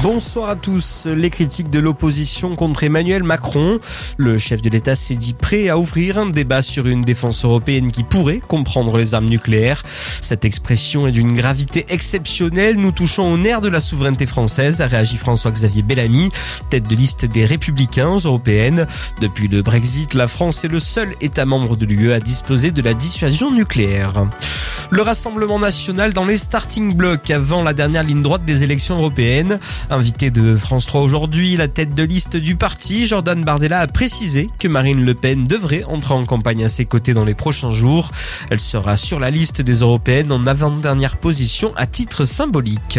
Bonsoir à tous. Les critiques de l'opposition contre Emmanuel Macron. Le chef de l'État s'est dit prêt à ouvrir un débat sur une défense européenne qui pourrait comprendre les armes nucléaires. Cette expression est d'une gravité exceptionnelle. Nous touchons au nerf de la souveraineté française, a réagi François-Xavier Bellamy, tête de liste des Républicains européennes. Depuis le Brexit, la France est le seul État membre de l'UE à disposer de la dissuasion nucléaire. Le Rassemblement national dans les starting blocks avant la dernière ligne droite des élections européennes. Invité de France 3 aujourd'hui, la tête de liste du parti, Jordan Bardella, a précisé que Marine Le Pen devrait entrer en campagne à ses côtés dans les prochains jours. Elle sera sur la liste des européennes en avant-dernière position à titre symbolique.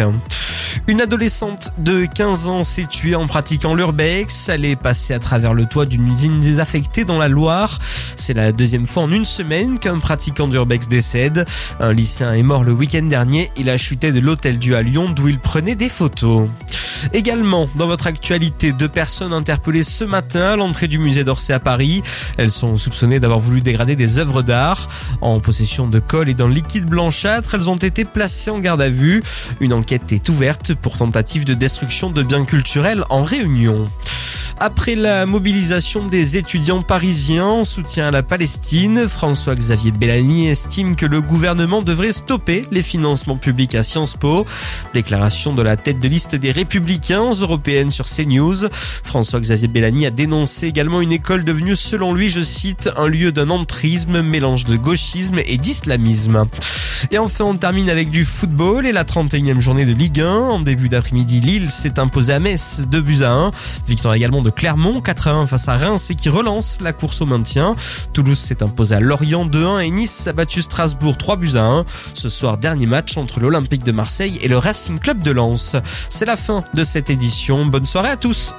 Une adolescente de 15 ans s'est tuée en pratiquant l'urbex. Elle est passée à travers le toit d'une usine désaffectée dans la Loire. C'est la deuxième fois en une semaine qu'un pratiquant d'urbex décède. Un lycéen est mort le week-end dernier. Il a chuté de l'Hôtel-Dieu à Lyon d'où il prenait des photos. Également, dans votre actualité, 2 personnes interpellées ce matin à l'entrée du musée d'Orsay à Paris. Elles sont soupçonnées d'avoir voulu dégrader des œuvres d'art. En possession de colle et d'un liquide blanchâtre, elles ont été placées en garde à vue. Une enquête est ouverte pour tentative de destruction de biens culturels en Réunion. Après la mobilisation des étudiants parisiens en soutien à la Palestine, François-Xavier Bellamy estime que le gouvernement devrait stopper les financements publics à Sciences Po. Déclaration de la tête de liste des Républicains aux européennes sur CNews. François-Xavier Bellamy a dénoncé également une école devenue, selon lui, je cite, un lieu d'un entrisme, mélange de gauchisme et d'islamisme. Et enfin, on termine avec du football et la 31e journée de Ligue 1. En début d'après-midi, Lille s'est imposée à Metz 2-1. Victoire également de Clermont 4-1 face à Reims et qui relance la course au maintien. Toulouse s'est imposée à Lorient 2-1 et Nice a battu Strasbourg 3-1. Ce soir, dernier match entre l'Olympique de Marseille et le Racing Club de Lens. C'est la fin de cette édition. Bonne soirée à tous.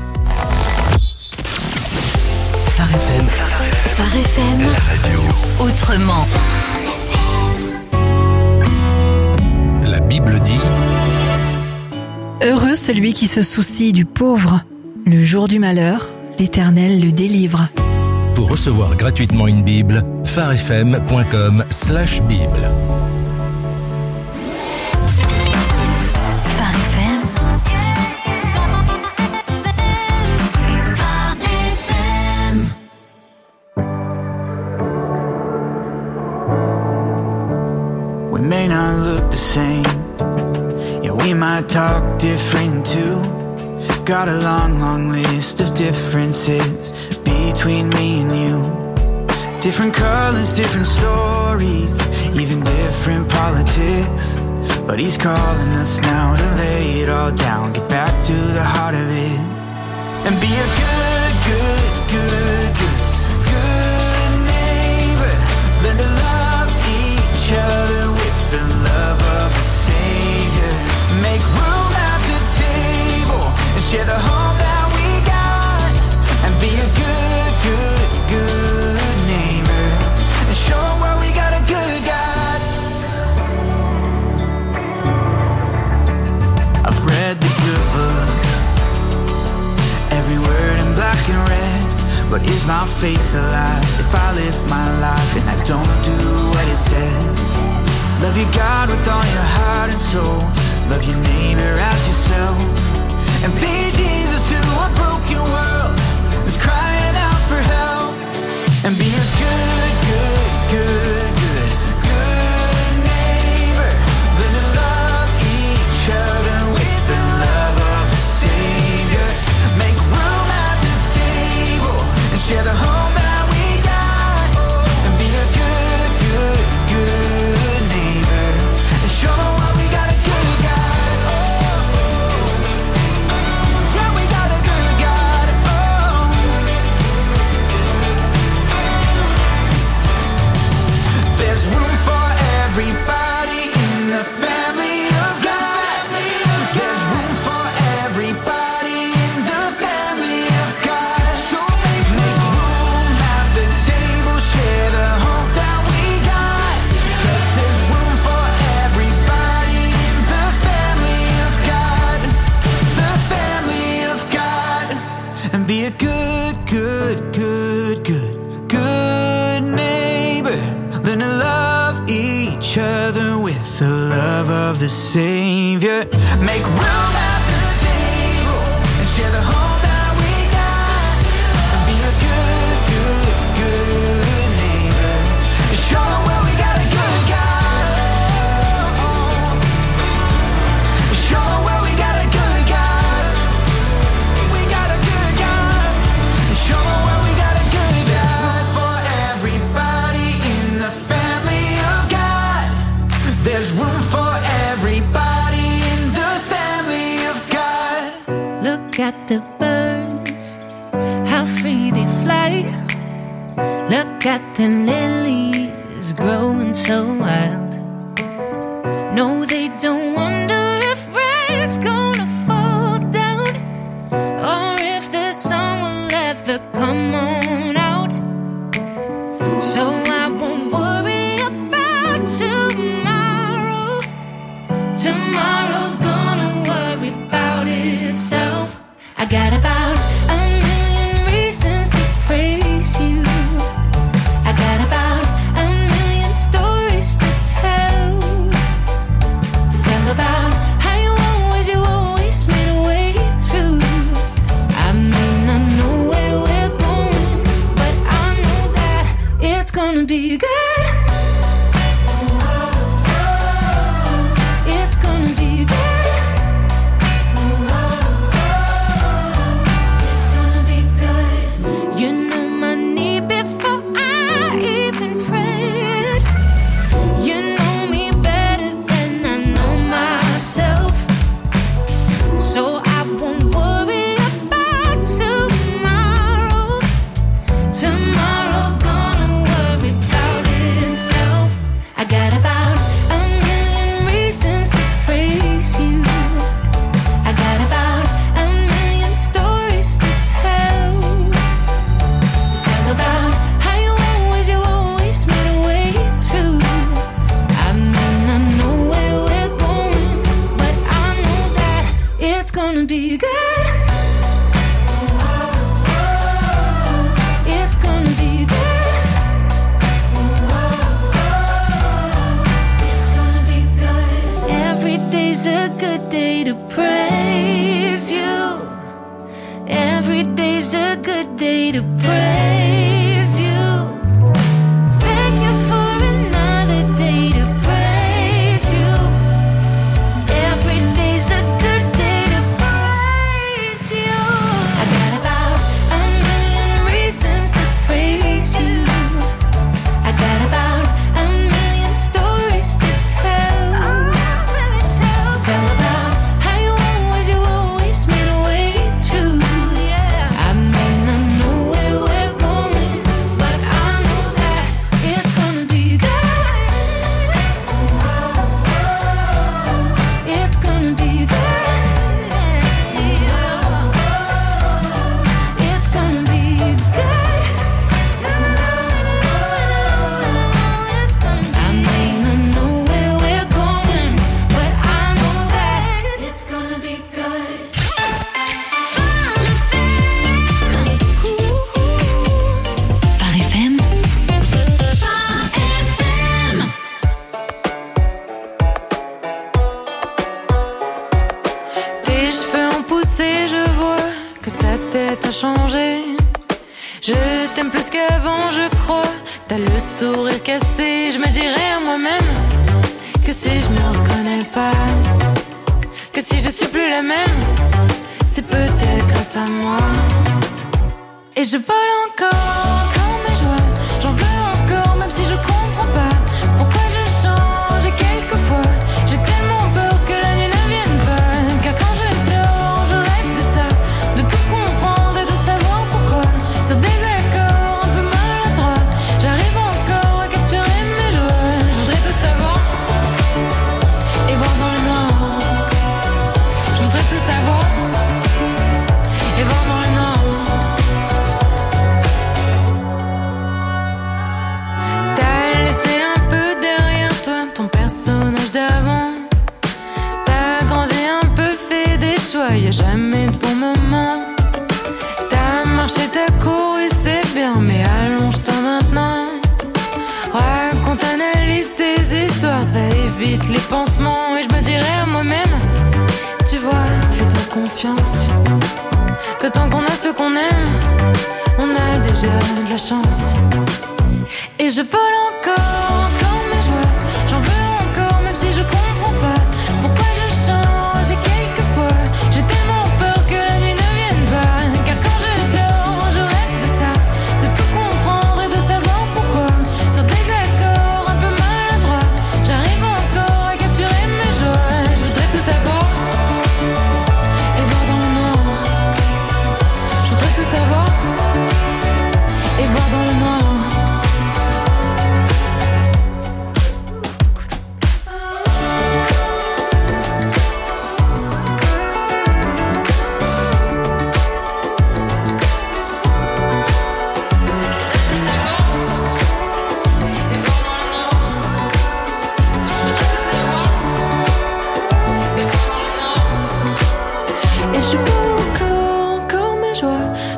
Phare FM. Phare FM. La radio. Autrement. La Bible dit: Heureux celui qui se soucie du pauvre. Le jour du malheur, l'Éternel le délivre. Pour recevoir gratuitement une Bible, pharefm.com/Bible. Phare FM. Phare FM. We may not look the same, yeah, we might talk different too. Got a long, long list of differences between me and you. Different colors, different stories, even different politics. But he's calling us now to lay it all down, get back to the heart of it, and be a good, good, good, good, good neighbor. Learn to love each other with the love of a Savior. Make room at the table and share the hope that we got, and be a good, good, good neighbor, and show where we got a good God. I've read the good book, every word in black and red, but is my faith alive if I live my life and I don't do what it says? Love your God with all your heart and soul, love your neighbor as yourself, and be Jesus to a broken world that's crying out for help, and be a good, good, good, good, good neighbor. Learn to love each other with the love of the Savior. Make room at the table and share the hope that we got, and be a good, good, good neighbor, and show what we got a good God. Yeah, we got a good God. There's room for everybody in the family of God. There's room for everybody in the family of God. So make room at the table, share the hope that we got, 'cause there's room for everybody in the family of God. The family of God. And be a good, good, good, good, good neighbor. Learn to love each other with the love of the Savior. Make room at the table. Look at the birds, how free they fly. Look at the lilies growing so wild. No, they don't wonder if rain's gonna fall down, or if the sun will ever come on out. So I won't worry about tomorrow. Tomorrow's gonna worry about itself. I got about 1,000,000 reasons to praise you. I got about 1,000,000 stories to tell about how you always made a way through. I may not know where we're going, but I know that it's gonna be good. It's gonna be good. It's gonna be good. You know my need before I even prayed. You know me better than I know myself. So I won't worry about tomorrow. Tomorrow's gonna worry about itself. I got about 1,000,000 reasons to praise you. I got about 1,000,000 stories to tell about how you always made a way through. I may not know where we're going, but I know that it's gonna be good. It's gonna be good. It's gonna be good. Every day's a good day to praise you. Every day's a good day to praise you. Thank you for another day to praise you. Every day's a good day to praise you. I got about 1,000,000 reasons to praise you. I got about 1,000,000 stories to tell. Let me tell about how you always made a way through. Yeah, I may not know where we're going, but I know that it's gonna be good. It's gonna be good. It's gonna be good. It's gonna be. I may not know where we're going, but I know that it's gonna be good. Phare FM. Tes cheveux ont poussé, je vois que ta tête a changé. Je t'aime plus qu'avant, je crois. T'as le sourire cassé. Je me dirais à moi-même que si je me reconnais pas, que si je suis plus la même, c'est peut-être grâce à moi. Et je vole encore mes joies. J'en veux encore, même si je comprends pas pourquoi je change. Et quelquefois, j'ai tellement peur que la nuit ne vienne pas. Car quand je dors, je rêve de ça, de tout comprendre et de savoir pourquoi. Sur des accords un peu maladroits, j'arrive encore à capturer mes joies. Je voudrais tout savoir et voir dans le noir. Je voudrais tout savoir et voir dans le noir. T'as laissé un peu derrière toi ton personnage d'avant. T'as grandi un peu, fait des choix, y'a jamais de bon moment. T'as marché, t'as couru, c'est bien, mais allonge-toi maintenant. Raconte, analyse tes histoires, ça évite les pansements. Et je me dirais à moi-même, tu vois, fais-toi confiance, que tant qu'on a ce qu'on aime, on a déjà de la chance. Et je vole encore mes joies. J'en veux encore, même si je comprends pas pourquoi je change. Et quelquefois, j'ai tellement peur que la nuit ne vienne pas. Car quand je dors, je rêve de ça, de tout comprendre et de savoir pourquoi. Sur des accords un peu maladroits, j'arrive encore à capturer mes joies. Je voudrais tout savoir et voir dans le noir.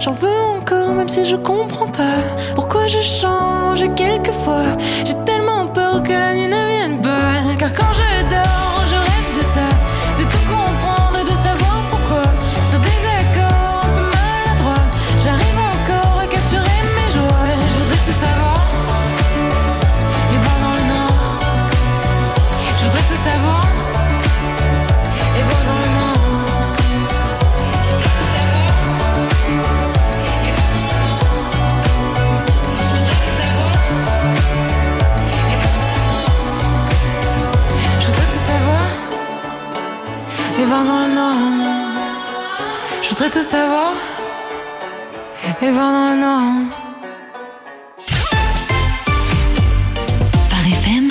j'en veux encore, même si je comprends pas pourquoi je change quelquefois. J'ai tellement peur que la nuit ne vienne pas, car quand je dors, je rêve de ça, de tout comprendre et de savoir pourquoi. Sur des accords un peu maladroits, j'arrive encore à capturer mes joies. Je voudrais tout savoir et voir dans le noir. Je voudrais tout savoir et voir dans le noir. Et voir dans le noir. Je voudrais tout savoir et voir dans le noir. Phare FM.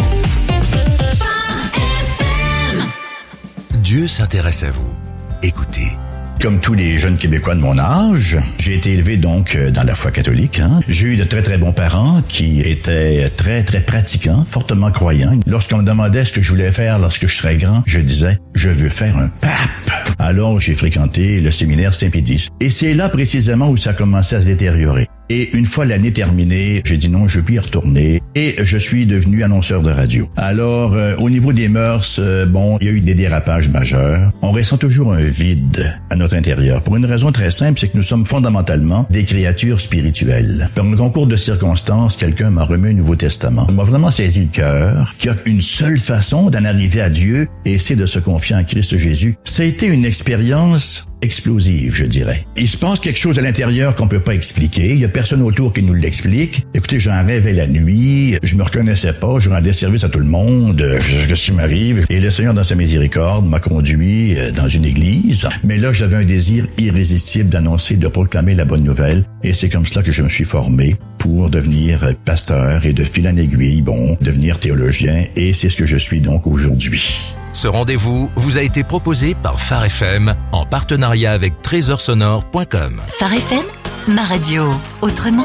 Dieu s'intéresse à vous. Écoutez. Comme tous les jeunes Québécois de mon âge, j'ai été élevé donc dans la foi catholique. J'ai eu de très très bons parents qui étaient très très pratiquants, fortement croyants. Lorsqu'on me demandait ce que je voulais faire lorsque je serais grand, je disais « je veux faire un pape ». Alors j'ai fréquenté le séminaire Saint-Pédis. Et c'est là précisément où ça a commencé à se détériorer. Et une fois l'année terminée, j'ai dit non, je veux plus y retourner. Et je suis devenu annonceur de radio. Alors, au niveau des mœurs, il y a eu des dérapages majeurs. On ressent toujours un vide à notre intérieur. Pour une raison très simple, c'est que nous sommes fondamentalement des créatures spirituelles. Par un concours de circonstances, quelqu'un m'a remis un Nouveau Testament. Il m'a vraiment saisi le cœur qu'il y a une seule façon d'en arriver à Dieu, et c'est de se confier en Christ Jésus. Ça a été une expérience explosive, je dirais. Il se passe quelque chose à l'intérieur qu'on peut pas expliquer. Il y a personne autour qui nous l'explique. Écoutez, j'en rêvais la nuit. Je me reconnaissais pas. Je rendais service à tout le monde. Qu'est-ce qui m'arrive? Et le Seigneur, dans sa miséricorde, m'a conduit dans une église. Mais là, j'avais un désir irrésistible d'annoncer, de proclamer la bonne nouvelle. Et c'est comme cela que je me suis formé pour devenir pasteur et de fil en aiguille, devenir théologien. Et c'est ce que je suis donc aujourd'hui. Ce rendez-vous vous a été proposé par Phare FM en partenariat avec trésorsonore.com. Phare FM, ma radio, autrement.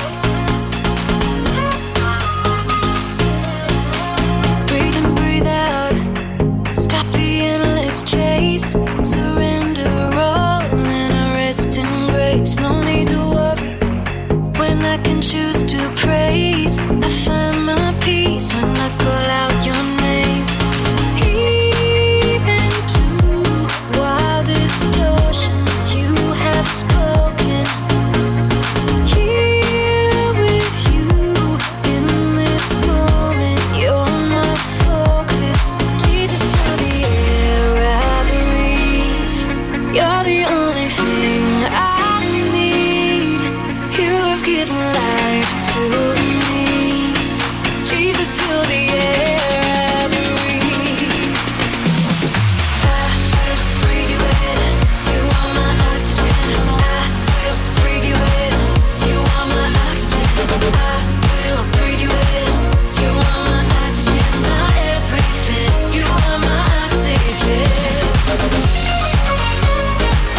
Breathe in, breathe out. Stop the endless chase. Surrender all and rest in grace. No need to worry when I can choose to praise. I find my peace when I call out your name. Distortions you have spoken. Here with you in this moment, you're my focus. Jesus, you're the air I breathe. You're the only thing I need. You have given life to me. Jesus, you're the air I breathe.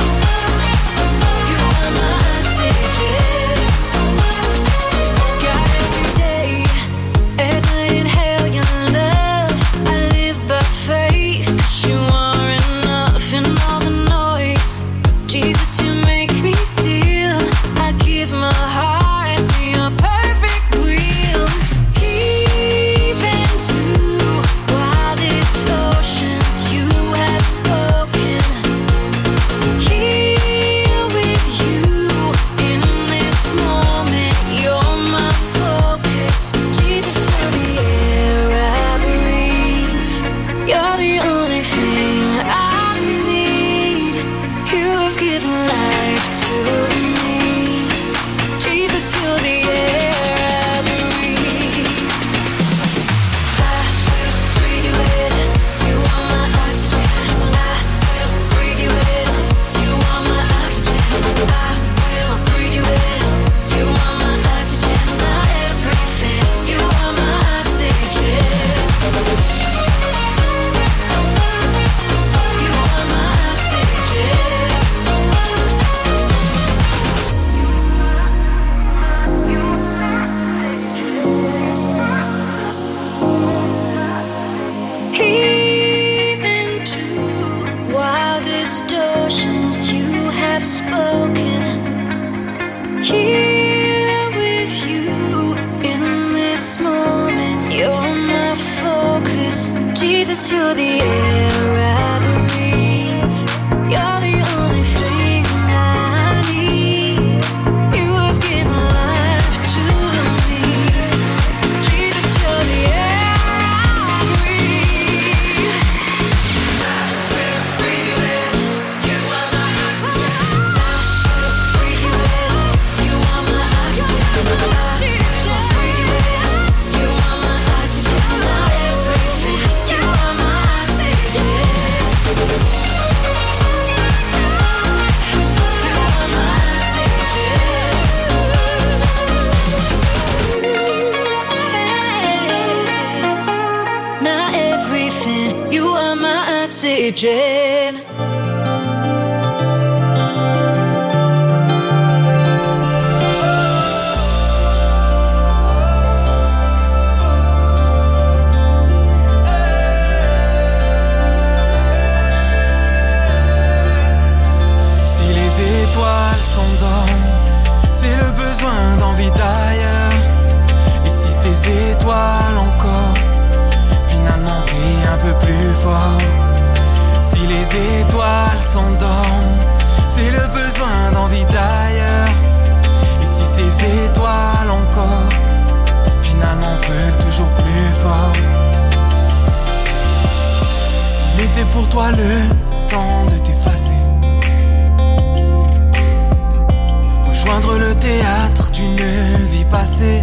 God Here with you in this moment, you're my focus. Jesus, you're the air I breathe. You're the only thing I need. You have given life to me. Jesus, you're the air I breathe. I will breathe you in. You are my oxygen. I will breathe you in. You are my oxygen. I will breathe you in. You are my oxygen. My everything. You are my oxygen. You are my oxygen. My everything. You are my oxygen. Si les étoiles s'endorment, c'est le besoin d'envie d'ailleurs. Et si ces étoiles encore finalement brillent un peu plus fort. Si les étoiles s'endorment, c'est le besoin d'envie d'ailleurs. Et si ces étoiles encore finalement brûlent toujours plus fort. S'il était pour toi le temps de t'effacer, rejoindre le théâtre d'une vie passée,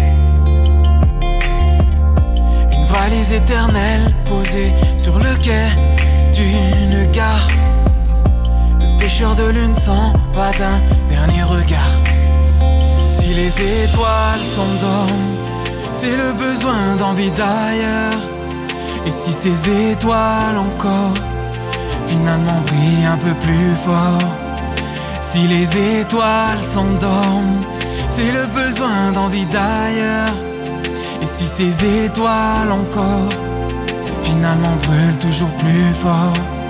une valise éternelle posée sur le quai d'une gare, le pêcheur de lune s'en va d'un dernier regard. Si les étoiles s'endorment, c'est le besoin d'envie d'ailleurs. Et si ces étoiles encore finalement brillent un peu plus fort. Si les étoiles s'endorment, c'est le besoin d'envie d'ailleurs. Et si ces étoiles encore finalement brûlent toujours plus fort.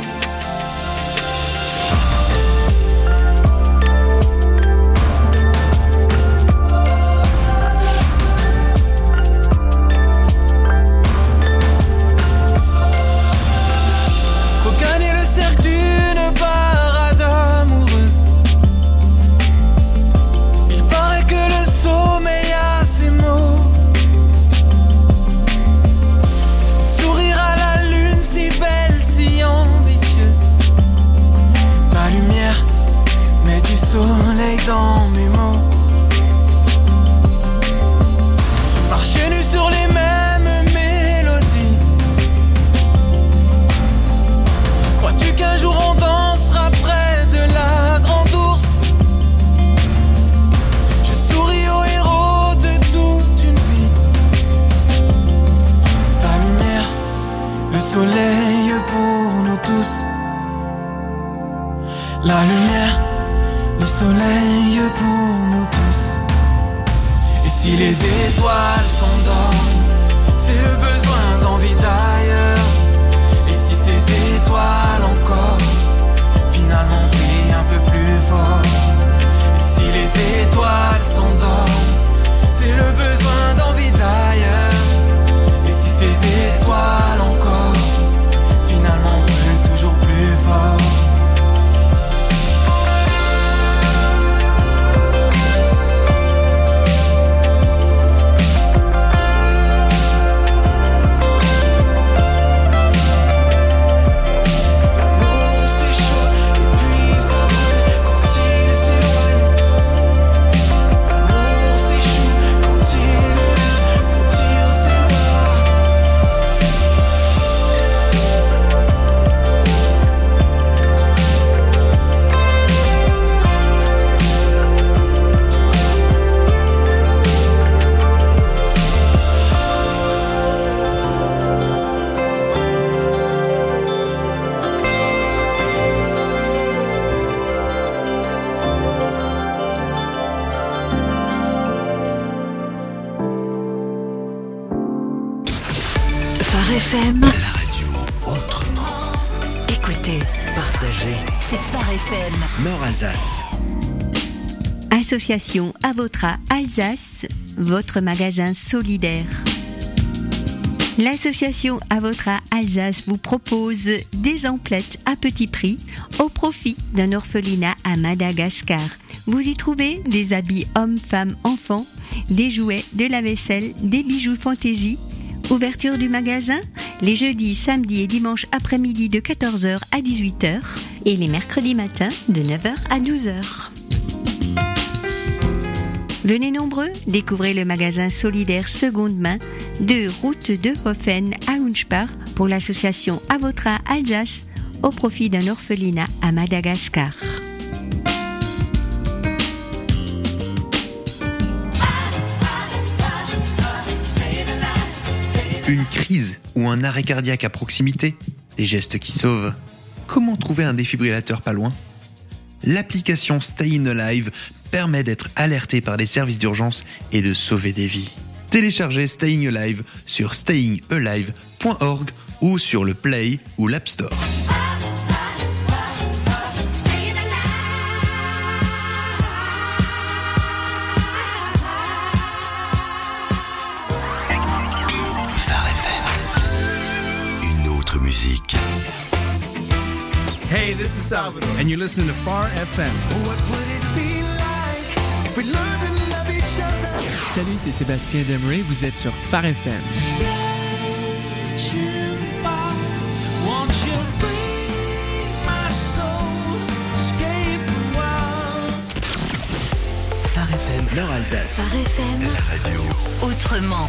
Dans mes mots, marcher nu sur les mêmes mélodies. Crois-tu qu'un jour on dansera près de la grande ours? Je souris aux héros de toute une vie. Ta lumière, le soleil pour nous tous. La lumière, le soleil pour nous tous. Et si les étoiles s'endorment, c'est le besoin d'envie d'ailleurs. Et si ces étoiles encore finalement brillent un peu plus fort. Et si les étoiles s'endorment, c'est le besoin d'envie d'ailleurs. Et si ces étoiles encore finalement brûlent toujours plus fort. Phare FM. La radio autrement. Écoutez, Partagez. c'est Phare FM. Nord Alsace. À l'association Avotra Alsace, votre magasin solidaire. L'association Avotra Alsace vous propose des emplettes à petit prix au profit d'un orphelinat à Madagascar. Vous y trouvez des habits hommes, femmes, enfants, des jouets, de la vaisselle, des bijoux fantaisie. Ouverture du magasin les jeudis, samedis et dimanches après-midi de 14h à 18h et les mercredis matins de 9h à 12h. Venez nombreux, découvrez le magasin solidaire seconde main de route de Hoffen à Unspar pour l'association Avotra Alsace au profit d'un orphelinat à Madagascar. Une crise ou un arrêt cardiaque à proximité, des gestes qui sauvent. Comment trouver un défibrillateur pas loin ? L'application Staying Alive permet d'être alerté par les services d'urgence et de sauver des vies. Téléchargez Staying Alive sur stayingalive.org ou sur le Play ou l'App Store. Musique. Hey, this is Salvador, and you're listening to Phare FM. What would it be like if we learned to love each other? Salut, c'est Sébastien Demery, vous êtes sur Phare FM. Phare FM, Nord Alsace. Phare FM, La radio. autrement.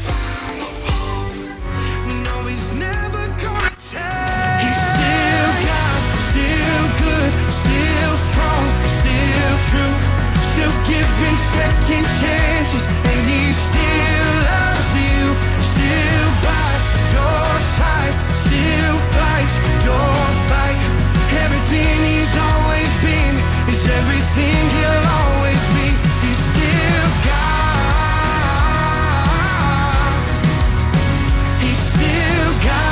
No, he's never gonna change. He's still God, still good, still strong, still true, still giving second chances, and he still loves you, still by your side, still fights your fight. Everything he's always been is everything he'll always be. He's still God. He's still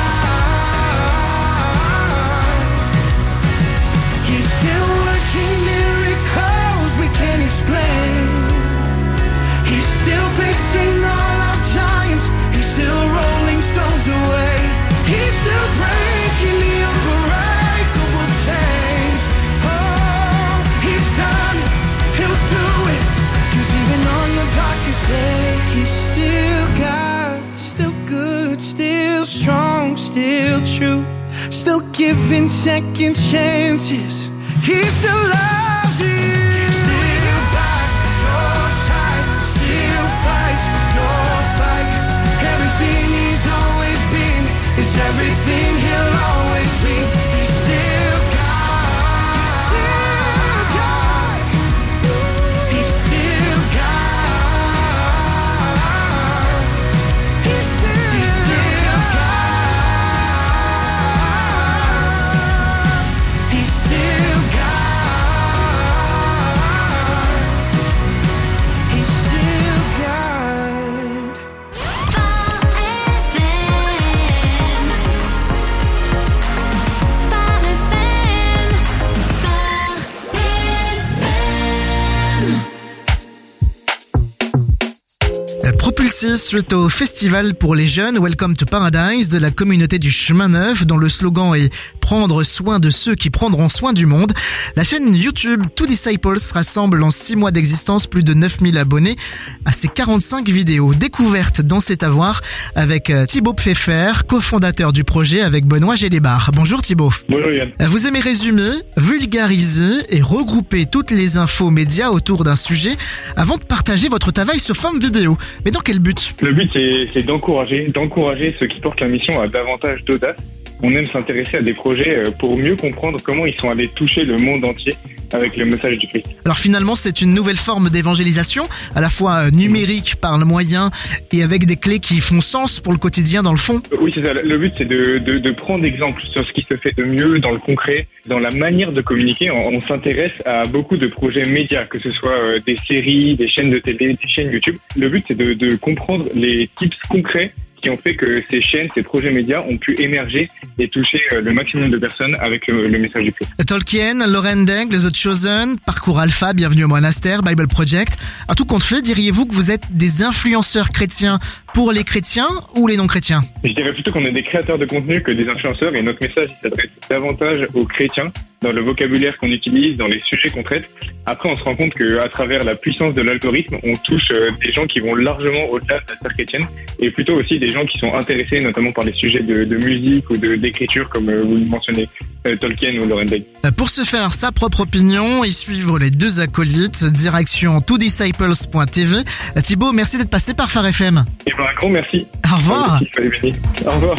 God. He's still working miracles we can't explain. He's still facing all our giants. He's still rolling stones away. He's still breaking the unbreakable chains. Oh, he's done it. He'll do it. 'Cause even on your darkest day, he's still God, still good, still strong, still true, still giving second chances. He still loves you. Still by your side, still fights your fight. Everything he's always been is everything he'll always be. He's still God. He's still God. He's still God. He's still God. He's still God. He's still God. Propulsé suite au festival pour les jeunes Welcome to Paradise de la communauté du Chemin Neuf, dont le slogan est « Prendre soin de ceux qui prendront soin du monde », la chaîne YouTube Two Disciples rassemble en 6 mois d'existence plus de 9000 abonnés à ses 45 vidéos découvertes dans cet avoir avec Thibaut Pfeffer, cofondateur du projet avec Benoît Gélébar. Bonjour Thibaut. Bonjour Yann. Vous aimez résumer, vulgariser et regrouper toutes les infos médias autour d'un sujet avant de partager votre travail sur forme vidéo. Mais dans quel but ? Le but c'est d'encourager ceux qui portent la mission à davantage d'audace. On aime s'intéresser à des projets pour mieux comprendre comment ils sont allés toucher le monde entier avec le message du Christ. Alors finalement, c'est une nouvelle forme d'évangélisation, à la fois numérique par le moyen et avec des clés qui font sens pour le quotidien dans le fond. Oui, c'est ça. Le but, c'est de prendre exemple sur ce qui se fait de mieux dans le concret, dans la manière de communiquer. On s'intéresse à beaucoup de projets médias, que ce soit des séries, des chaînes de télé, des chaînes YouTube. Le but, c'est de comprendre les tips concrets qui ont fait que ces chaînes, ces projets médias ont pu émerger et toucher le maximum de personnes avec le message du Christ. Tolkien, Lauren Daigle, The Chosen, Parcours Alpha, Bienvenue au monastère, Bible Project. À tout compte fait, diriez-vous que vous êtes des influenceurs chrétiens pour les chrétiens ou les non-chrétiens? Je dirais plutôt qu'on est des créateurs de contenu que des influenceurs, et notre message s'adresse davantage aux chrétiens dans le vocabulaire qu'on utilise, dans les sujets qu'on traite. Après, on se rend compte qu'à travers la puissance de l'algorithme, on touche des gens qui vont largement au-delà de la sphère chrétienne, et plutôt aussi des gens qui sont intéressés notamment par les sujets de musique ou d'écriture, comme vous le mentionnez, Tolkien ou Lauren Daigle. Pour se faire sa propre opinion et suivre les deux acolytes, direction twodisciples.tv. Thibaut, merci d'être passé par Phare FM. Et bien, un grand merci. Au revoir. Au revoir.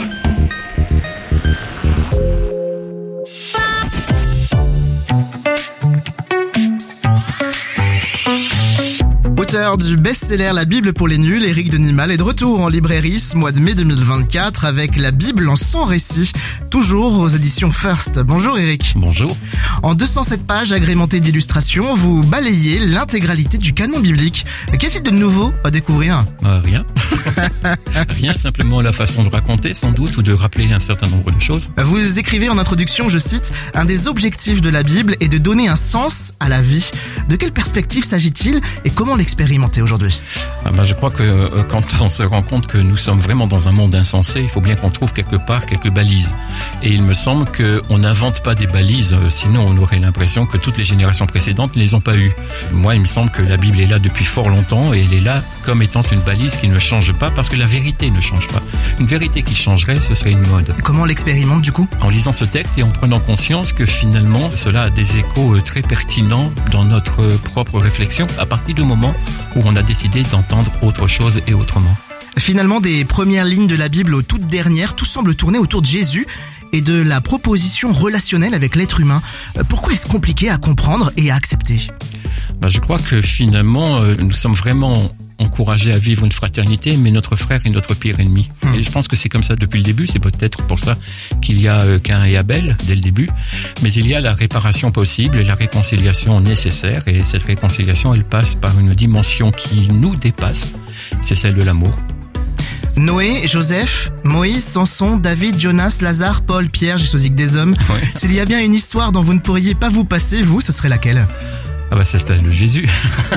Auteur du best-seller La Bible pour les nuls, Éric Denimal est de retour en librairie ce mois de mai 2024 avec La Bible en 100 récits, toujours aux éditions First. Bonjour Éric. Bonjour. En 207 pages agrémentées d'illustrations, vous balayez l'intégralité du canon biblique. Qu'est-il de nouveau à découvrir? Rien. Rien, simplement la façon de raconter sans doute ou de rappeler un certain nombre de choses. Vous écrivez en introduction, je cite, « Un des objectifs de la Bible est de donner un sens à la vie ». De quelle perspective s'agit-il et comment l'expérimenter aujourd'hui? Je crois que quand on se rend compte que nous sommes vraiment dans un monde insensé, il faut bien qu'on trouve quelque part quelques balises. Et il me semble qu'on n'invente pas des balises, sinon on aurait l'impression que toutes les générations précédentes ne les ont pas eues. Moi, il me semble que la Bible est là depuis fort longtemps et elle est là comme étant une balise qui ne change pas parce que la vérité ne change pas. Une vérité qui changerait, ce serait une mode. Comment on l'expérimente du coup? En lisant ce texte et en prenant conscience que finalement cela a des échos très pertinents dans notre propre réflexion à partir du moment où on a décidé d'entendre autre chose et autrement. Finalement, des premières lignes de la Bible aux toutes dernières, tout semble tourner autour de Jésus et de la proposition relationnelle avec l'être humain. Pourquoi est-ce compliqué à comprendre et à accepter? Je crois que finalement, nous sommes vraiment encouragés à vivre une fraternité, mais notre frère est notre pire ennemi. Et je pense que c'est comme ça depuis le début. C'est peut-être pour ça qu'il y a Caïn et Abel dès le début. Mais il y a la réparation possible et la réconciliation nécessaire. Et cette réconciliation, elle passe par une dimension qui nous dépasse. C'est celle de l'amour. Noé, Joseph, Moïse, Samson, David, Jonas, Lazare, Paul, Pierre, j'ai choisi que des hommes. Ouais. S'il y a bien une histoire dont vous ne pourriez pas vous passer, vous, ce serait laquelle? C'est celle de Jésus.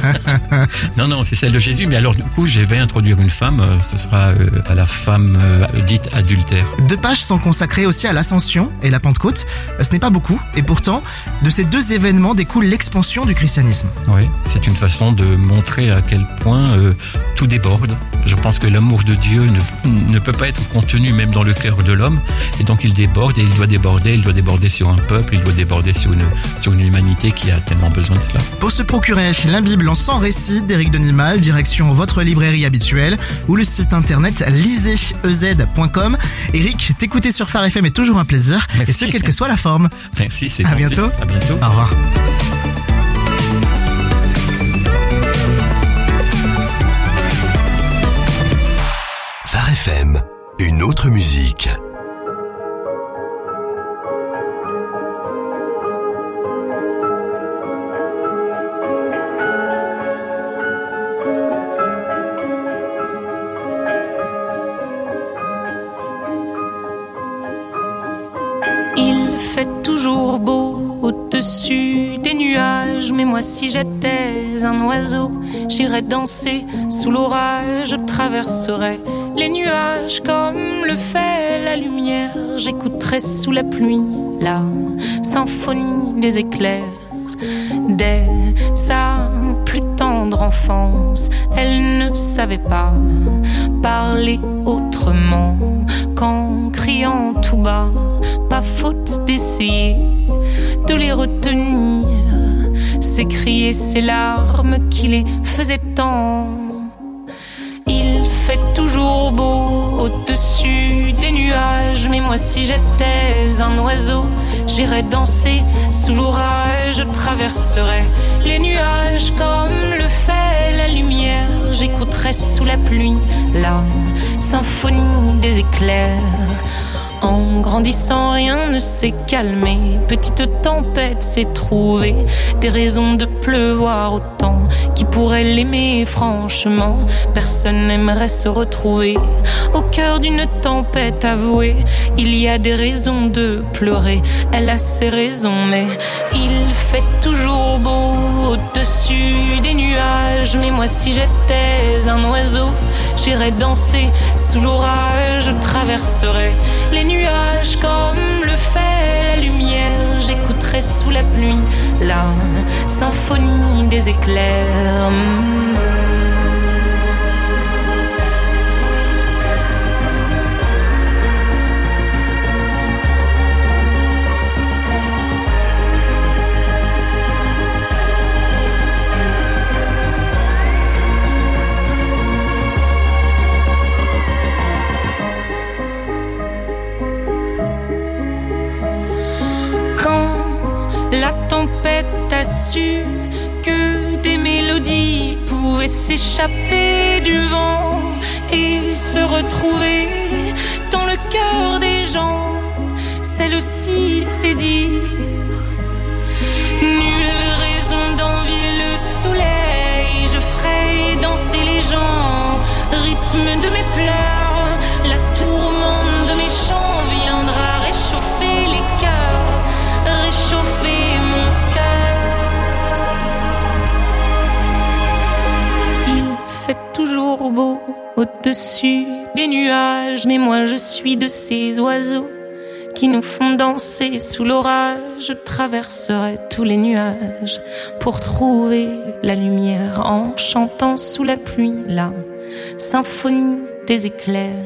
Non, c'est celle de Jésus. Mais alors, du coup, je vais introduire une femme. Ce sera la femme dite adultère. 2 pages sont consacrées aussi à l'Ascension et la Pentecôte. Ce n'est pas beaucoup. Et pourtant, de ces 2 événements découle l'expansion du christianisme. Oui, c'est une façon de montrer à quel point tout déborde. Je pense que l'amour de Dieu ne peut pas être contenu même dans le cœur de l'homme. Et donc, il déborde et il doit déborder sur un peuple, il doit déborder sur une humanité qui a tellement besoin de cela. Pour se procurer la Bible en 100 récits d'Éric Denimal, direction votre librairie habituelle ou le site internet lisez.com. Éric, t'écouter sur Phare FM est toujours un plaisir. Merci. Et ce, quelle que soit la forme. Merci, c'est à gentil. bientôt. À bientôt. Au revoir. Phare FM, une autre musique. Il fait toujours beau au-dessus des nuages, mais moi si j'étais un oiseau, j'irais danser sous l'orage, je traverserais les nuages comme le fait la lumière, j'écouterais sous la pluie la symphonie des éclairs. Dès sa plus tendre enfance, elle ne savait pas parler autrement qu'en criant tout bas. Pas faute d'essayer de les retenir, s'écrier ces larmes qui les faisaient tant. Il fait toujours beau au-dessus des nuages, mais moi si j'étais un oiseau, j'irais danser sous l'orage, je traverserais les nuages comme le fait la lumière, j'écouterais sous la pluie la symphonie des éclairs. En grandissant, rien ne s'est calmé. Petite tempête s'est trouvée, des raisons de pleuvoir autant. Qui pourrait l'aimer franchement? Personne n'aimerait se retrouver au cœur d'une tempête avouée. Il y a des raisons de pleurer, elle a ses raisons, mais il fait toujours beau au-dessus des nuages. Mais moi si j'étais un oiseau, j'irais danser sous l'orage. Je traverserais les nuages comme le fait la lumière. J'écouterais sous la pluie la symphonie des éclairs. La tempête a su que des mélodies pouvaient s'échapper du vent et se retrouver dans le cœur des gens. Celle-ci c'est dire nulle raison d'envier le soleil. Je ferai danser les gens, rythme de mes pleurs. La tourmente de mes chants viendra réchauffer les cœurs, réchauffer mon cœur. Il fait toujours beau au-dessus des nuages, mais moi je suis de ces oiseaux qui nous font danser sous l'orage. Je traverserai tous les nuages pour trouver la lumière en chantant sous la pluie la symphonie des éclairs.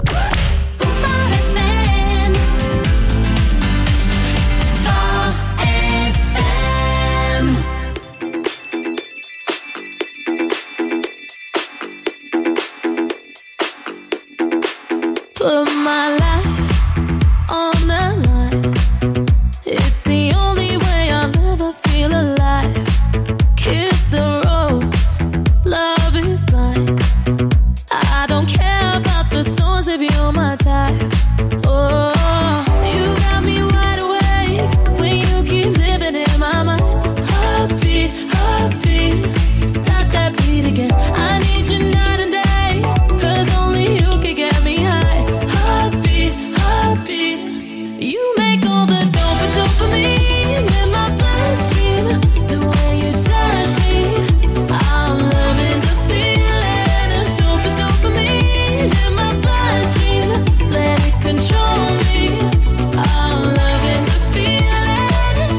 Put my life on the line. It's the only way I'll ever feel alive. Kiss the rose, love is blind. I don't care about the thorns if you're my type. Oh, you got me wide awake when you keep living in my mind. Heartbeat, heartbeat, stop that beat again. I need you night and day, 'cause only you can get me high. You make all the dopamine in my bloodstream. The way you touch me, I'm loving the feeling of dopamine in my bloodstream. Let it control me. I'm loving the feeling.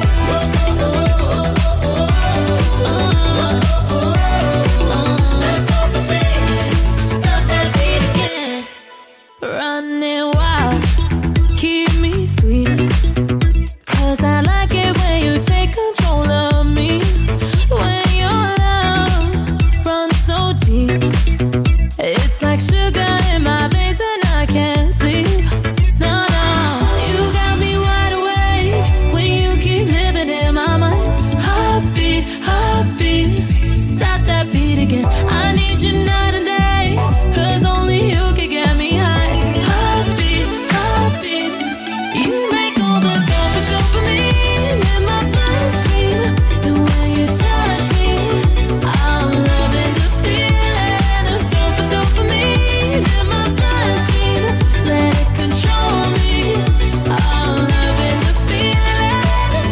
Stop that beat again. Running wild. Keep me sweet, 'cause I like it when you take control of me. When your love runs so deep, it's like sugar in my veins and I can't sleep. No, no, you got me wide awake when you keep living in my mind. Heartbeat, heartbeat, stop that beat again. I need you night and day, 'cause only you can get me high. Heartbeat, heartbeat, you make all the dopamine in my bloodstream. The way you touch me, I'm loving the feeling of dopamine in my bloodstream. Let it control me. I'm loving the feeling.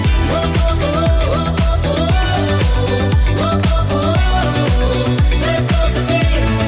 Let dopamine.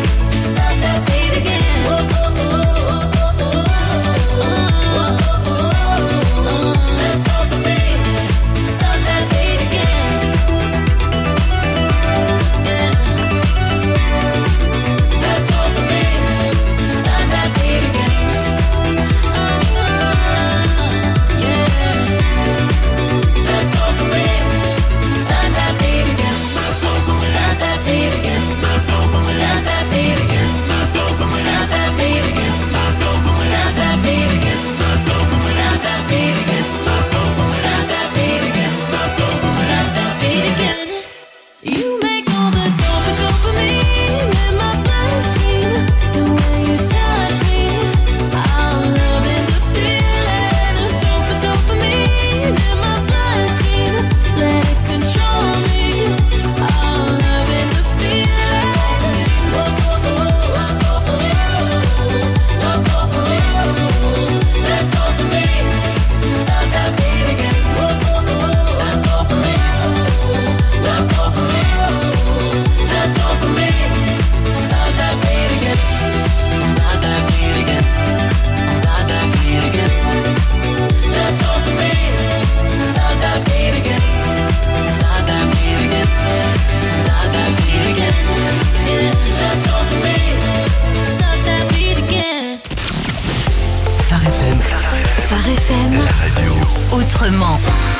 autrement.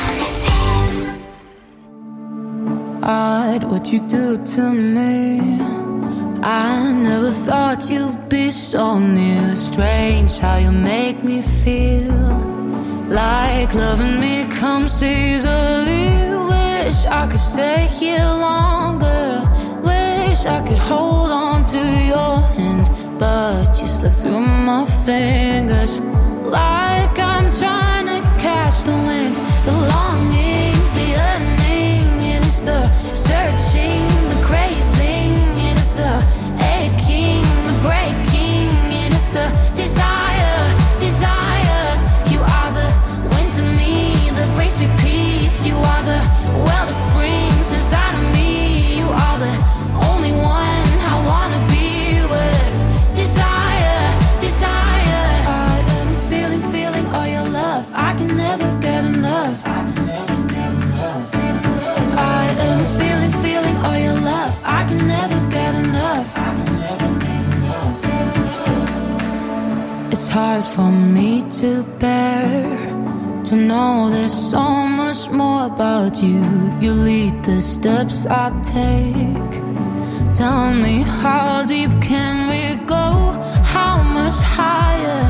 Odd what you do to me. I never thought you'd be so near. Strange how you make me feel. Like loving me comes easily. Wish I could stay here longer. Wish I could hold on to your hand, but you slip through my fingers. Like I'm trying to catch the wind. The longing, the yearning, it is the searching, the craving, it is the aching, the breaking, it is the desire, desire. You are the wind to me that brings me peace. You are the well that springs inside of me. You are the only one I wanna be with. Desire, desire. I am feeling all your love. I can never get enough. I am feeling all your love. I can never get enough. It's hard for me to bear, to know there's so much more about you. You lead the steps I take. Tell me, how deep can we go? How much higher?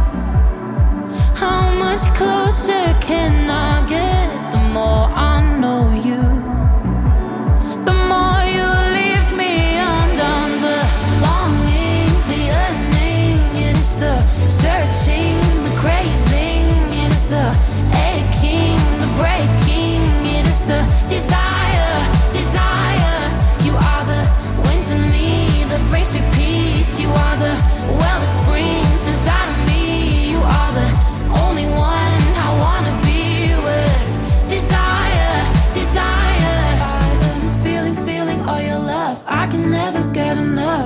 How much closer can I get? The more I know you, the more you leave me undone. The longing, the yearning, it is the searching, the craving, it is the aching, the breaking, it is the desire, desire. You are the wind to me that brings me peace. You are the well that springs inside of me. You are the only one I wanna be with. Desire, desire. I am feeling all your love. I can never get enough.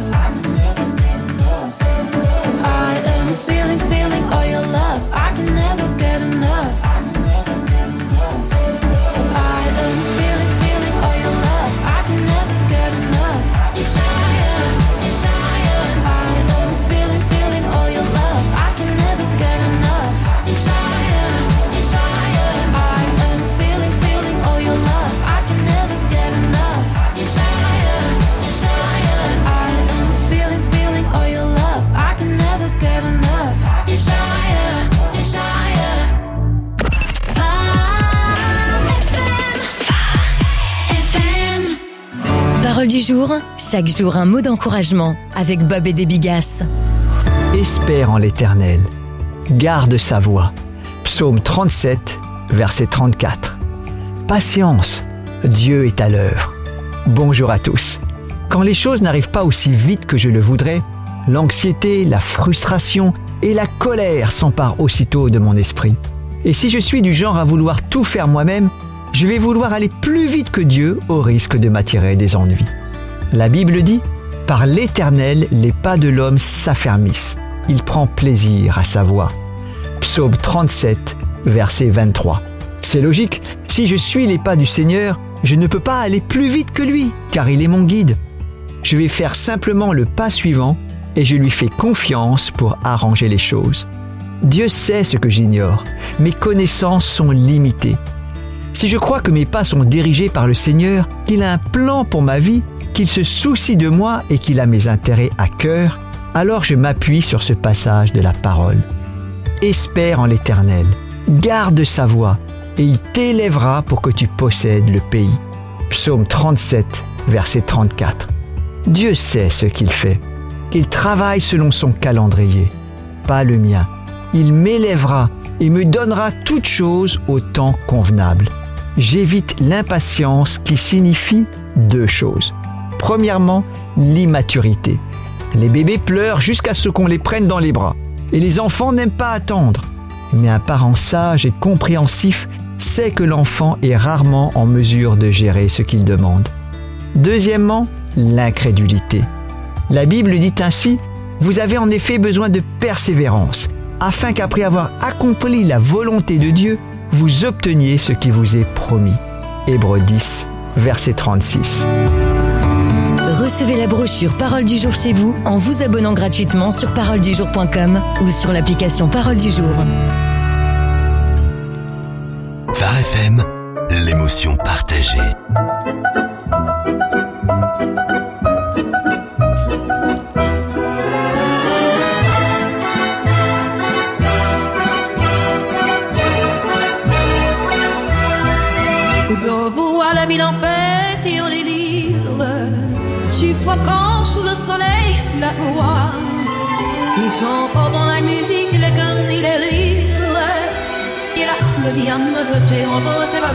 I am feeling all your love. I can never get enough. I am feeling all your love. I can never get enough. Desire, desire. I am feeling all your love. I can never get enough. Desire, desire. I am feeling all your love. I can never get enough. Desire, desire. I am feeling all your love. I can never get enough. Desire, desire. Parole du jour, chaque jour un mot d'encouragement avec Bob et des Bigasses. Espère en l'Éternel, garde sa voie. Psaume 37, verset 34. Patience, Dieu est à l'œuvre. Bonjour à tous. Quand les choses n'arrivent pas aussi vite que je le voudrais, l'anxiété, la frustration et la colère s'emparent aussitôt de mon esprit. Et si je suis du genre à vouloir tout faire moi-même, je vais vouloir aller plus vite que Dieu au risque de m'attirer des ennuis. La Bible dit « Par l'Éternel, les pas de l'homme s'affermissent. Il prend plaisir à sa voie. » Psaume 37, verset 23. C'est logique, si je suis les pas du Seigneur, je ne peux pas aller plus vite que lui, car il est mon guide. Je vais faire simplement le pas suivant et je lui fais confiance pour arranger les choses. Dieu sait ce que j'ignore. Mes connaissances sont limitées. Si je crois que mes pas sont dirigés par le Seigneur, qu'il a un plan pour ma vie, qu'il se soucie de moi et qu'il a mes intérêts à cœur, alors je m'appuie sur ce passage de la parole. Espère en l'Éternel, garde sa voie, et il t'élèvera pour que tu possèdes le pays. Psaume 37, verset 34. Dieu sait ce qu'il fait. Il travaille selon son calendrier, pas le mien. Il m'élèvera et me donnera toutes choses au temps convenable. J'évite l'impatience qui signifie deux choses. Premièrement, l'immaturité. Les bébés pleurent jusqu'à ce qu'on les prenne dans les bras. Et les enfants n'aiment pas attendre. Mais un parent sage et compréhensif sait que l'enfant est rarement en mesure de gérer ce qu'il demande. Deuxièmement, l'incrédulité. La Bible dit ainsi « Vous avez en effet besoin de persévérance, afin qu'après avoir accompli la volonté de Dieu, vous obteniez ce qui vous est promis. » Hébreux 10, verset 36. Recevez la brochure Parole du jour chez vous en vous abonnant gratuitement sur paroledujour.com ou sur l'application Parole du jour. FM, l'émotion partagée. Je vois la ville en paix et en délire, suffoquant sous le soleil, sous la foi. Ils sont pendant la musique, les cannes et les rires. Et la foule vient me voter en beau, c'est pas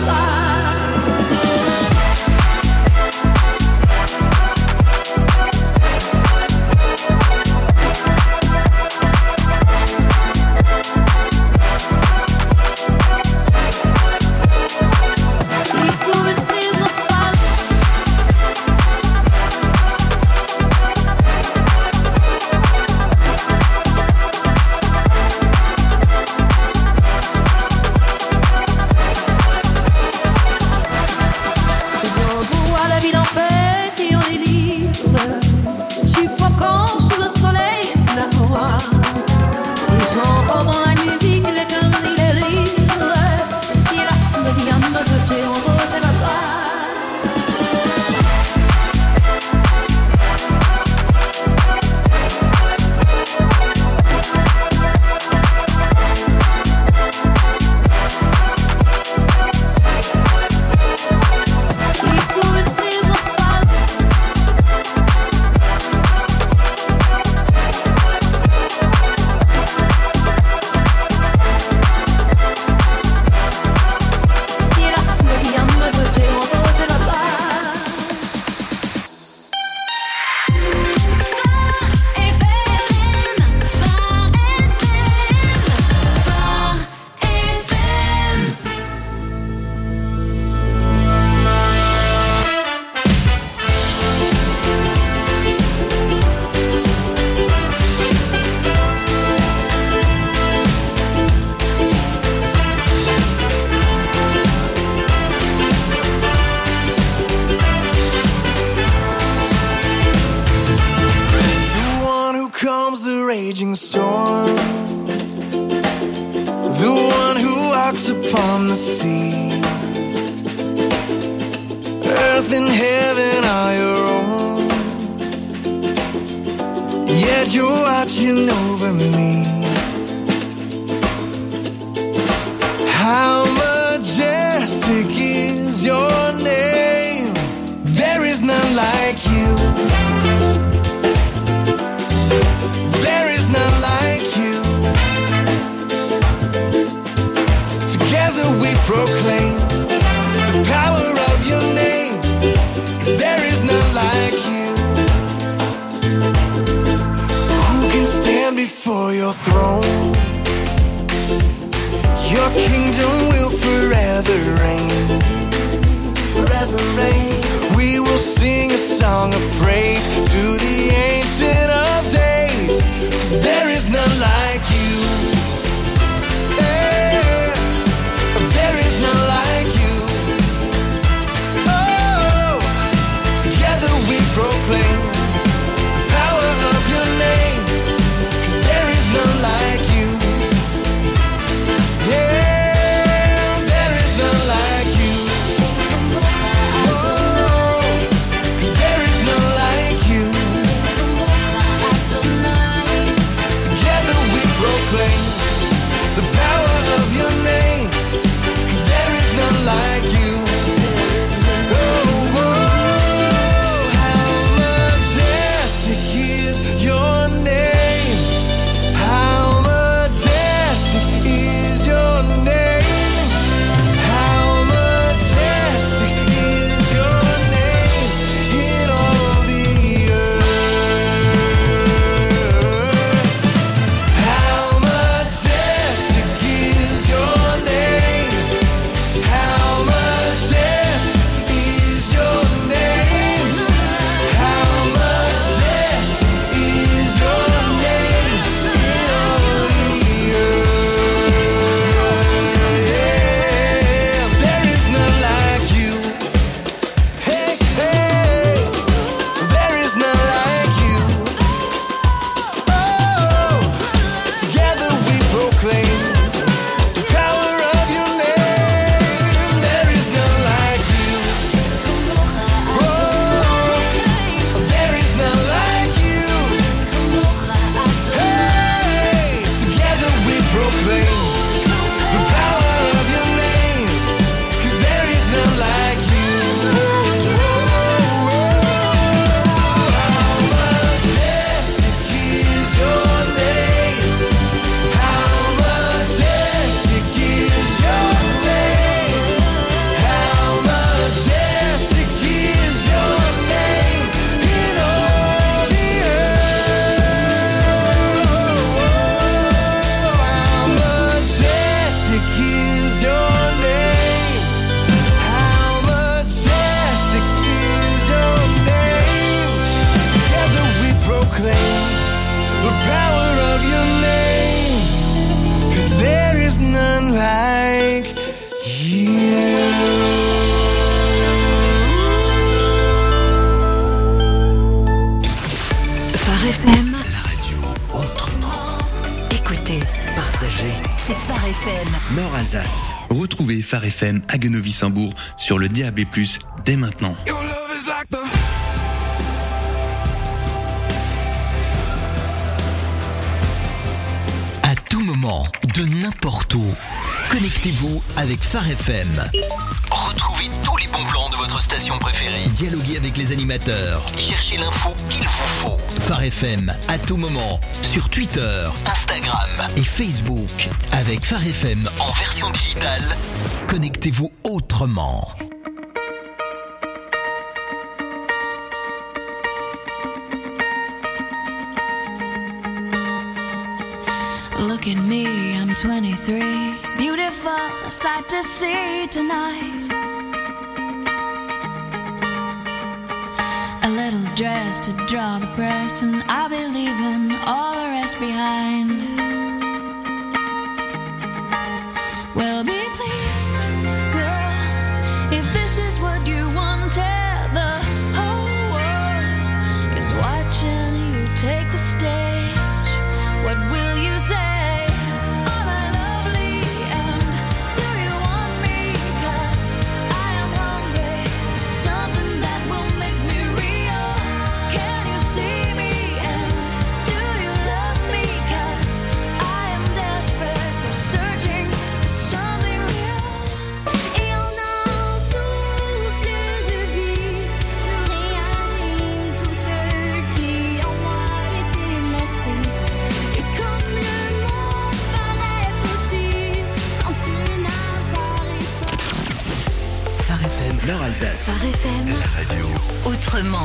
raging storm, the one who walks upon the sea. Earth and heaven are your own, yet you're watching over me. How majestic is your name, there is none like you. There is none like you. Together we proclaim the power of your name, 'cause there is none like you. Who can stand before your throne? Your kingdom will forever reign. Forever reign. We will sing a song of praise to the Ancient of Days, 'cause there is none like you. Yeah. There is none like you. Oh, together we proclaim the power of your name, 'cause there is none like you. Yeah, there is none like you. Oh, 'cause there is none like you. the power of your name, 'cause there is none like you. Phare FM. La radio autrement. Écoutez, Partagez. c'est Phare FM. Nord Alsace. Retrouvez Phare FM à Guenovis-Saint-Bourg sur le DAB+, dès maintenant. À tout moment, de n'importe où, connectez-vous avec Phare FM. Retrouvez tous les bons plans de votre station préférée. Dialoguez avec les animateurs. Cherchez l'info qu'il vous faut. Phare FM, à tout moment, sur Twitter, Instagram et Facebook. Avec Phare FM en version digitale, connectez-vous autrement. Look at me, I'm 23. Beautiful, a sight to see tonight. A little dress to draw the press, and I'll be leaving all the rest behind. Well, be pleased, girl, if this is what you wanted. The whole world is watching you take the stage. What will you say? Am I lovely and do you want me? 'Cause I am hungry for something that will make me real. Can you see me and do you love me? 'Cause I am desperate for searching for something real. Et en un souffle de vie, tu réanimes tout ce qui en moi était maîtrisé. Et comme le monde paraît petit quand tu n'apparais pas. Phare FM. Nord Alsace. Phare FM. La radio. Autrement.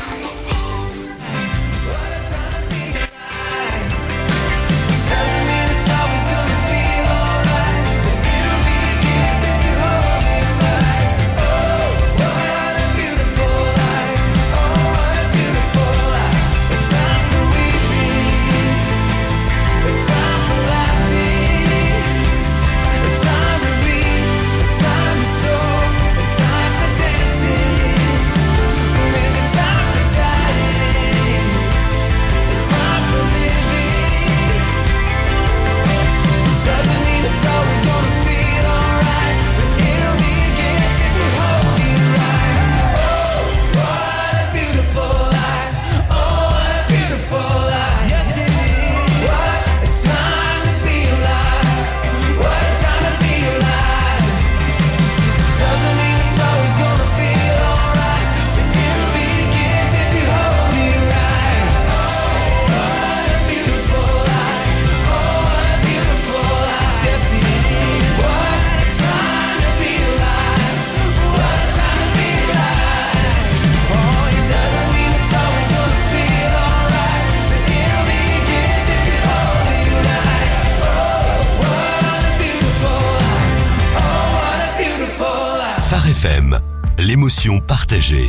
Phare FM, l'émotion partagée.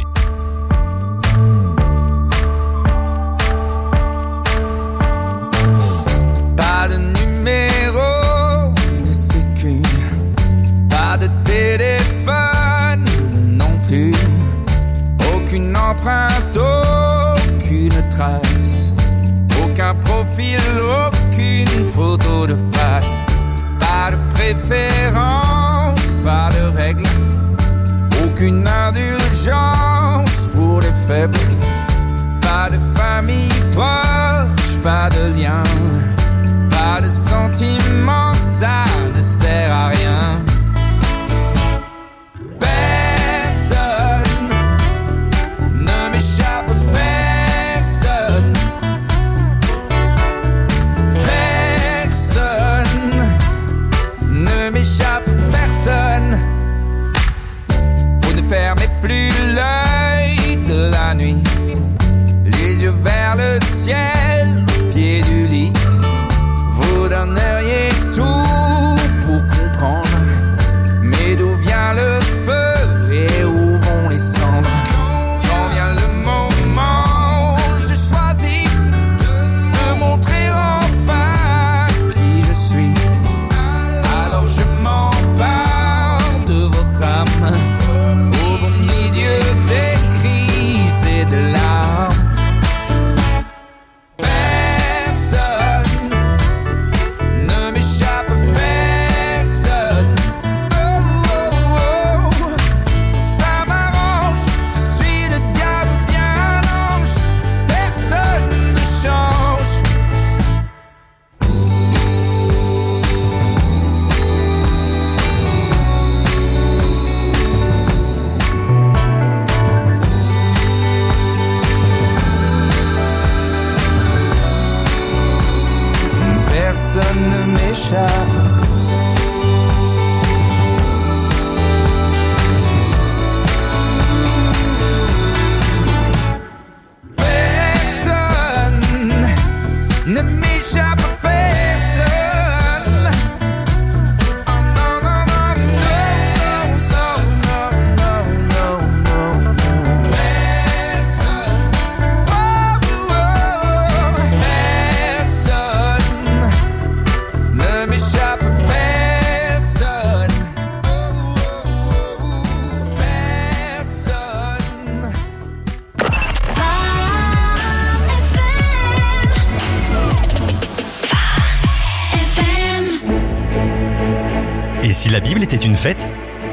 Pas de numéro de sécu, pas de téléphone non plus, aucune empreinte, aucune trace, aucun profil, aucune photo de face, pas de préférence, pas de règles, aucune indulgence pour les faibles, pas de famille proche, pas de lien, pas de sentiments, ça ne sert à rien. Personne ne m'échappe, personne. Personne ne m'échappe, personne. Vous ne fermez plus l'œil de la nuit, les yeux vers le ciel, au pied du lit. Vous donneriez tout pour comprendre, mais d'où vient le feu et où vont les cendres? Quand vient le moment, je choisis de montrer נמישה נמישה בפסן נמישה בפסן Et si la Bible était une fête ?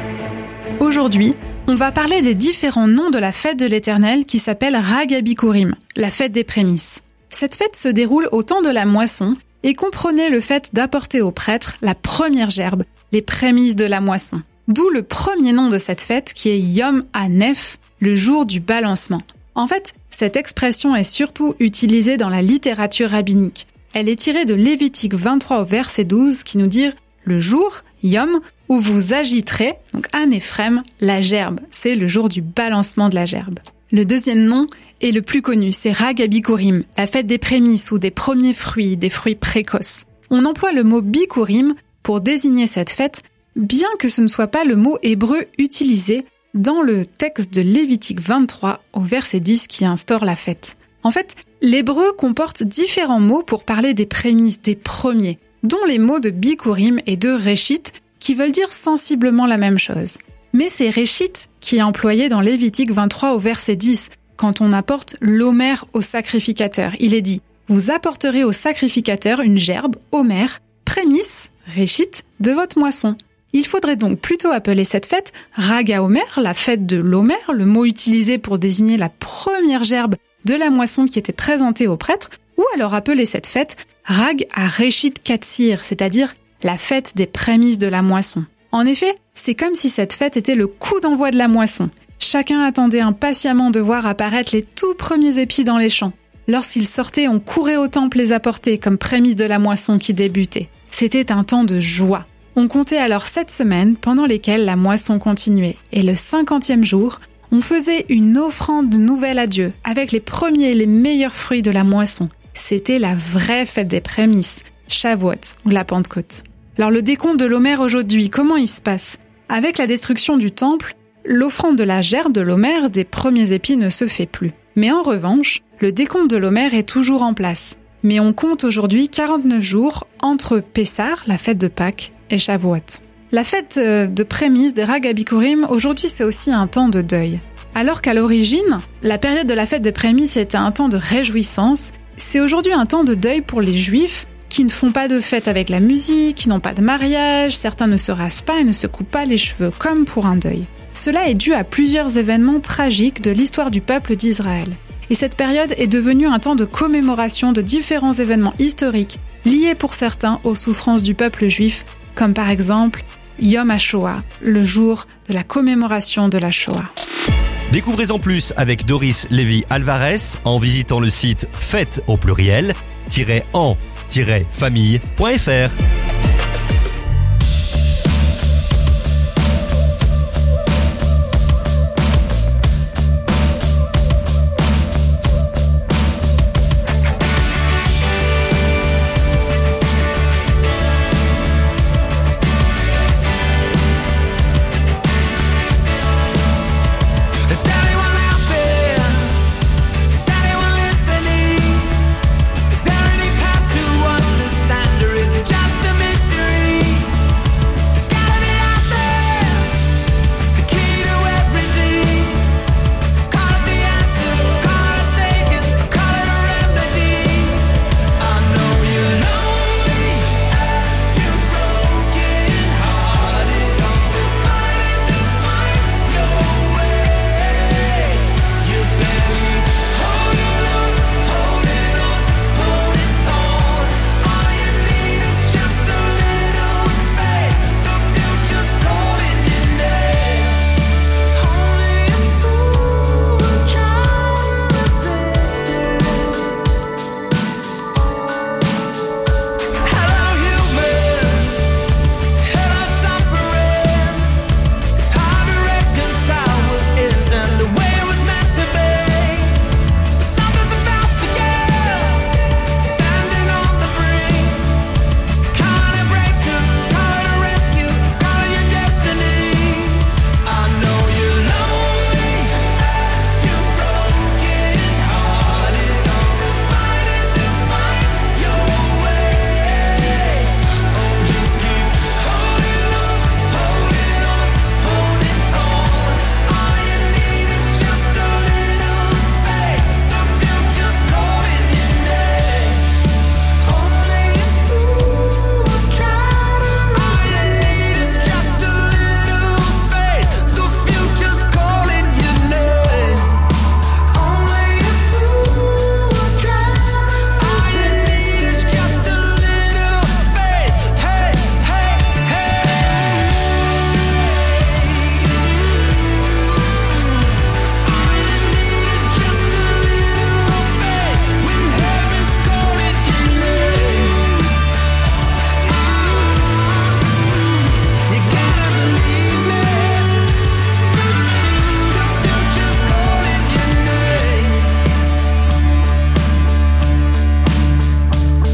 Aujourd'hui, on va parler des différents noms de la fête de l'Éternel qui s'appelle Hag HaBikurim, la fête des prémices. Cette fête se déroule au temps de la moisson et comprenait le fait d'apporter au prêtre la première gerbe, les prémices de la moisson. D'où le premier nom de cette fête qui est Yom HaNef, le jour du balancement. En fait, cette expression est surtout utilisée dans la littérature rabbinique. Elle est tirée de Lévitique 23 au verset 12 qui nous dit « Le jour, Yom, où vous agiterez, donc Anephrem, la gerbe. » C'est le jour du balancement de la gerbe. Le deuxième nom est le plus connu, c'est Hag HaBikurim, la fête des prémices ou des premiers fruits, des fruits précoces. On emploie le mot Bikurim pour désigner cette fête, bien que ce ne soit pas le mot hébreu utilisé dans le texte de Lévitique 23 au verset 10 qui instaure la fête. En fait, l'hébreu comporte différents mots pour parler des prémices, des premiers, dont les mots de Bikurim et de Réchit, qui veulent dire sensiblement la même chose. Mais c'est Réchit qui est employé dans Lévitique 23 au verset 10, quand on apporte l'omer au sacrificateur. Il est dit « Vous apporterez au sacrificateur une gerbe, omer, prémisse, Réchit, de votre moisson. » Il faudrait donc plutôt appeler cette fête Hag HaOmer, la fête de l'omer, le mot utilisé pour désigner la première gerbe de la moisson qui était présentée au prêtre, ou alors appeler cette fête Hag HaRéchit Katsir, c'est-à-dire la fête des prémices de la moisson. En effet, c'est comme si cette fête était le coup d'envoi de la moisson. Chacun attendait impatiemment de voir apparaître les tout premiers épis dans les champs. Lorsqu'ils sortaient, on courait au temple les apporter comme prémices de la moisson qui débutait. C'était un temps de joie. On comptait alors 7 semaines pendant lesquelles la moisson continuait. Et le 50e jour, on faisait une offrande nouvelle à Dieu, avec les premiers et les meilleurs fruits de la moisson. C'était la vraie fête des prémices, Shavuot ou la Pentecôte. Alors le décompte de l'omer aujourd'hui, comment il se passe ? Avec la destruction du temple, l'offrande de la gerbe de l'omer des premiers épis ne se fait plus. Mais en revanche, le décompte de l'omer est toujours en place. Mais on compte aujourd'hui 49 jours entre Pessah, la fête de Pâques, et Shavuot. La fête de prémices des Hag HaBikurim, aujourd'hui c'est aussi un temps de deuil. Alors qu'à l'origine, la période de la fête des prémices était un temps de réjouissance, c'est aujourd'hui un temps de deuil pour les Juifs qui ne font pas de fête avec la musique, qui n'ont pas de mariage, certains ne se rasent pas et ne se coupent pas les cheveux, comme pour un deuil. Cela est dû à plusieurs événements tragiques de l'histoire du peuple d'Israël. Et cette période est devenue un temps de commémoration de différents événements historiques, liés pour certains aux souffrances du peuple juif, comme par exemple Yom HaShoah, le jour de la commémoration de la Shoah. Découvrez-en plus avec Doris Lévy Alvarez en visitant le site fête au pluriel -en-famille.fr.